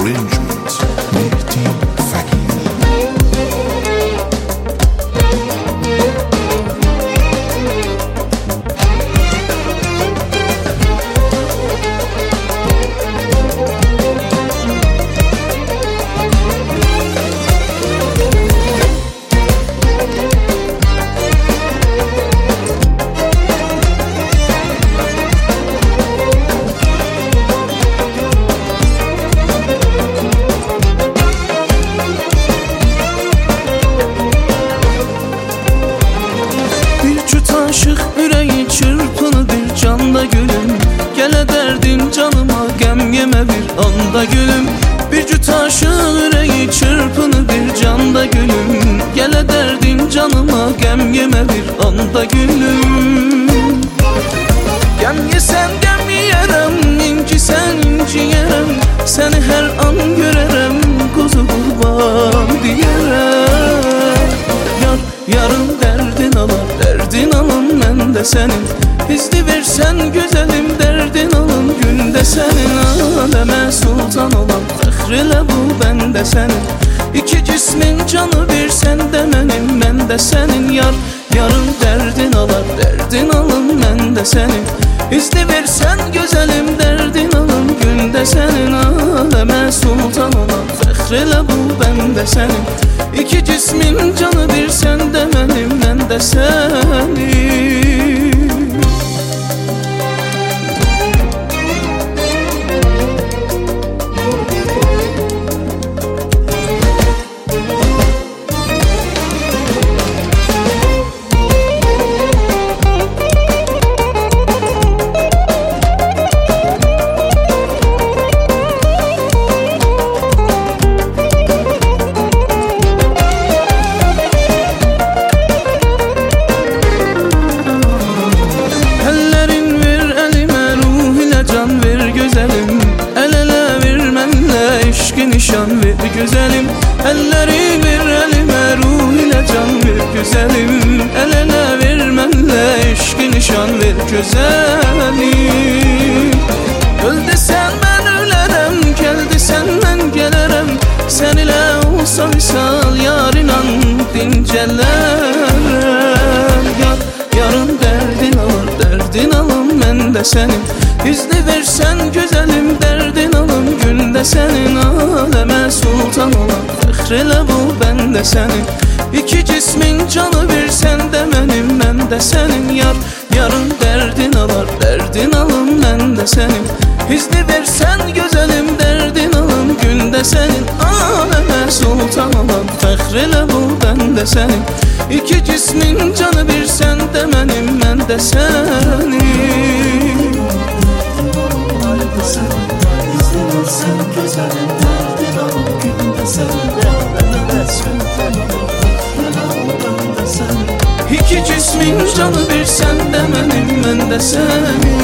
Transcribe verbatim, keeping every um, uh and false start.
Arrangement Mehdi Fakir. Aşık yüreği çırpını bir canda gülüm. Gele derdin canıma gem yeme bir anda gülüm. Bir cüt aşık yüreği çırpını bir canda gülüm. Gele derdin canıma gem yeme bir anda gülüm. Gem yesen gem yiyerem, inci sen inci yerem. Seni her an görerem, kuzu kurban diyerem. Yar yarın derdin alar, derdin alın men de senin. İzni versen güzelim, derdin alın günde senin. Aleme sultan olan fəxrilə bu ben de senin. İki cismin canı bir, sen de benim, ben de senin. Yar yarın derdin alar, derdin alın men de senin. İzni versen güzelim, derdin alın günde senin. Aleme sultan olan fəxrilə bu ben de senin. İki cismin canı bir, sen de benim, ben de senin. Nişan ver güzelim, elleri ver elime, ruh ile can ver güzelim. El ele vermenle eşki nişan ver güzelim. Öl desen ben ölerem, gel desen ben gelerem. Sen ile olsa misal yar inan dincelerem. Yar, yarın derdin alır, derdin alın men de senin. İzni versen güzelim, derdin alın günde senin. Aleme sultan olan fəxrilə bu ben de senin. İki cismin canı bir, sen de benim, ben de senin. Yar yarın derdin alar, derdin alın men de senin. İzni versen güzelim, derdin alın günde senin. Aleme sultan olan fəxrilə bu ben de senin. İki cismin canı bir, sen de benim, ben de senin. Sen güzelim, derdin alın günde senin. Elime sultan olan İki cismin canı bir, sen de benim, ben de senin.